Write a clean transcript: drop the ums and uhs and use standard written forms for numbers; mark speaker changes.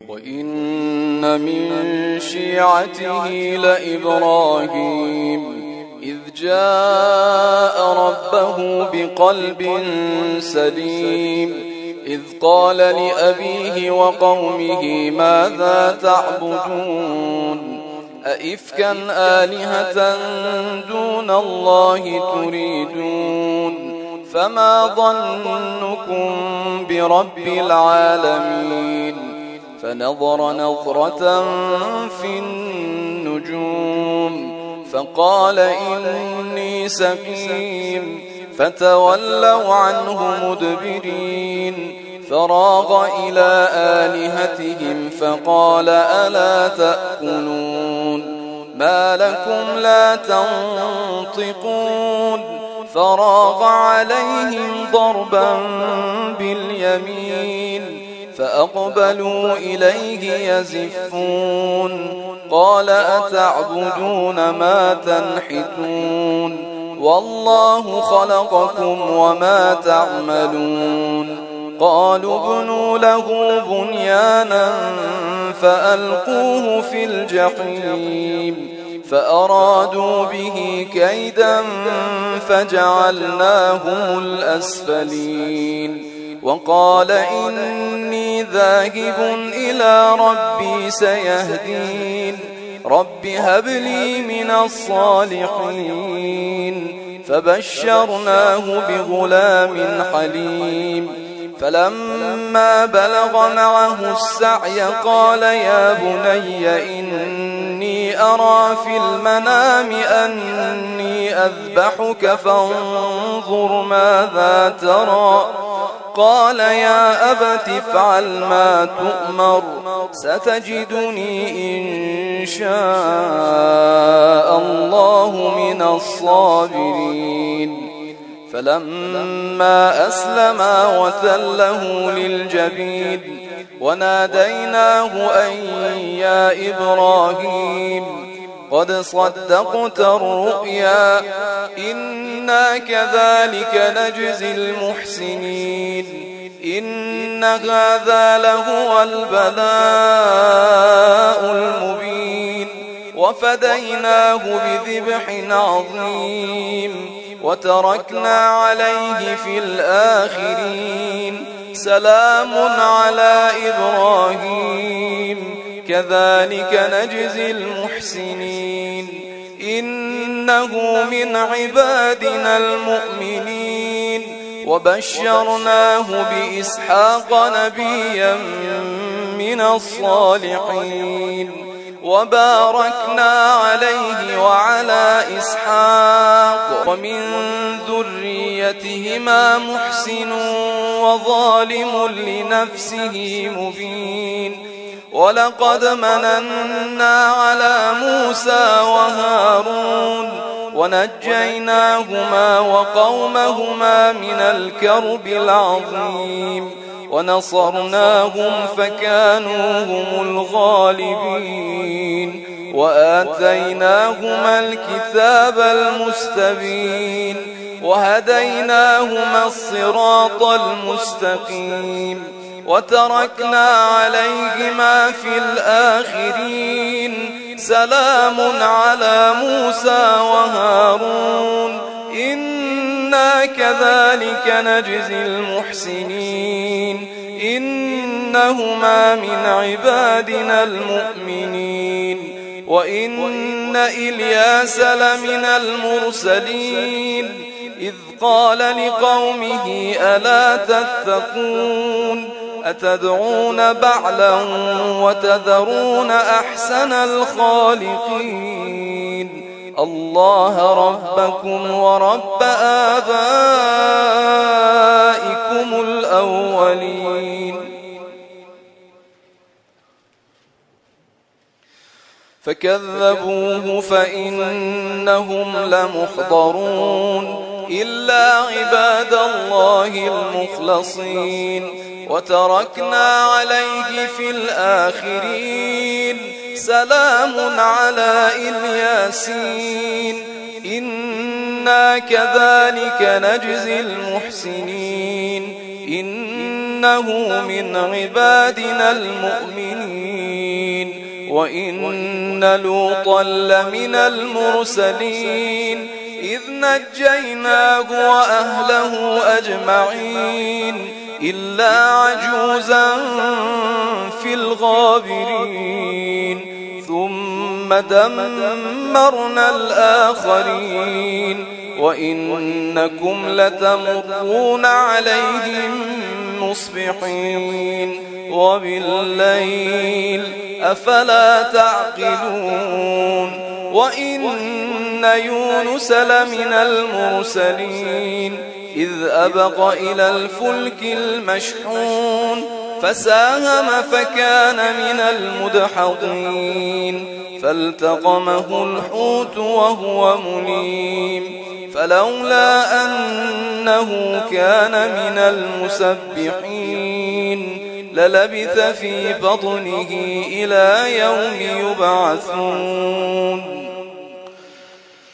Speaker 1: وإن من شيعته لإبراهيم إذ جاء ربه بقلب سليم إذ قال لأبيه وقومه ماذا تعبدون أئفكا آلهة دون الله تريدون فما ظنكم برب العالمين فنظر نظرة في النجوم فقال إني سقيم فتولوا عنه مدبرين فراغ إلى آلهتهم فقال ألا تأكلون ما لكم لا تنطقون فراغ عليهم ضربا باليمين فأقبلوا إليه يزفون قال أتعبدون ما تنحتون والله خلقكم وما تعملون قالوا ابنوا له بنيانا فألقوه في الجحيم فأرادوا به كيدا فجعلناهم الأسفلين وقال إني ذاهب إلى ربي سيهدين رب هب لي من الصالحين فبشرناه بغلام حليم فلما بلغ معه السعي قال يا بني إني أرى في المنام أني أذبحك فانظر ماذا ترى قال يا أبت افعل ما تؤمر ستجدني إن شاء الله من الصابرين فلما أسلما وتله للجبين وناديناه أن يا إبراهيم قد صدقت الرؤيا إنا كذلك نجزي المحسنين إن هذا لهو البلاء المبين وفديناه بذبح عظيم وتركنا عليه في الآخرين سلام على إبراهيم كذلك نجزي المحسنين إنه من عبادنا المؤمنين وبشرناه بإسحاق نبيا من الصالحين وباركنا عليه وعلى إسحاق ومن ذريتهما محسن وظالم لنفسه مبين ولقد مننا على موسى وهارون ونجيناهما وقومهما من الكرب العظيم ونصرناهم فكانوا هم الغالبين وآتيناهما الكتاب المستبين وهديناهما الصراط المستقيم وتركنا عليهما في الآخرين سلام على موسى وهارون إنا كذلك نجزي المحسنين إنهما من عبادنا المؤمنين وإن إلياس لمن المرسلين إذ قال لقومه ألا تتقون أتدعون بعلا وتذرون أحسن الخالقين الله ربكم ورب آبائكم الأولين فكذبوه فإنهم لمحضرون إلا عباد الله المخلصين وتركنا عليه في الآخرين سلام على الياسين إنا كذلك نجزي المحسنين إنه من عبادنا المؤمنين وإن لوطا لمن المرسلين إذ نجيناه وأهله أجمعين إلا عجوزا في الغابرين ثم دمرنا الآخرين وإنكم لتمرون عليهم مصبحين وبالليل أفلا تعقلون وإن يونس لمن المرسلين إذ أبق إلى الفلك المشحون فساهم فكان من المدحضين فالتقمه الحوت وهو مليم فلولا أنه كان من المسبحين للبث في بطنه إلى يوم يبعثون